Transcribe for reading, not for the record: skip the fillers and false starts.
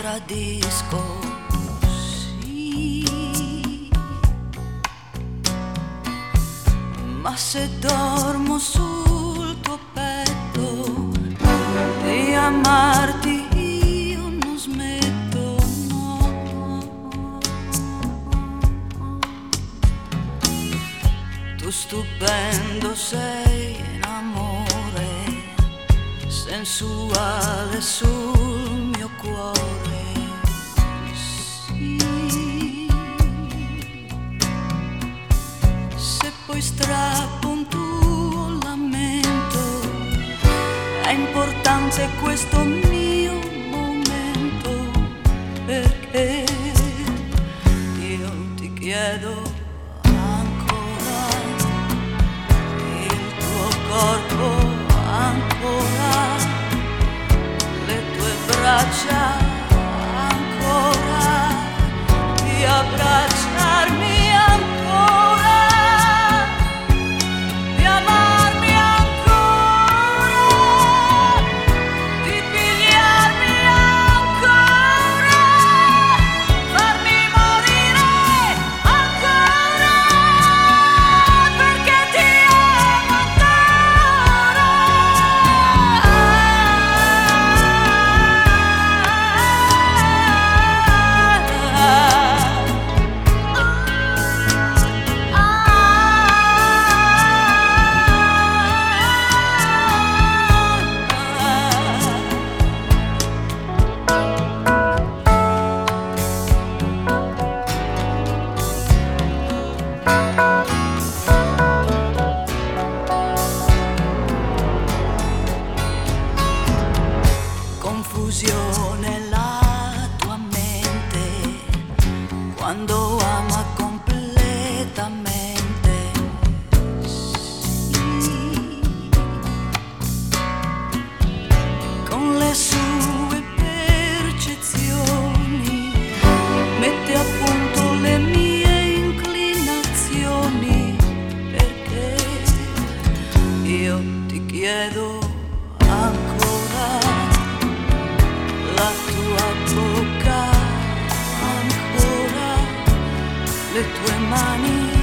tradisco, sì, ma se dormo sul tuo petto di amarti io non smetto, no. Tu stupendo sei in amore, sensuale sul mio cuore, sì. Se poi strappo un tuo lamento, è importante questo mio momento, perché io ti chiedo ancora il tuo corpo, ancora le tue braccia, ancora di abbracciarmi, ancora di amarmi, ancora di pigliarmi, ancora farmi morire, ancora perché ti amo ancora. Confusione la tua mente quando ama completamente, sì. Con le sue percezioni mette a punto le mie inclinazioni, perché io ti chiedo ancora la tua bocca, ancora le tue mani.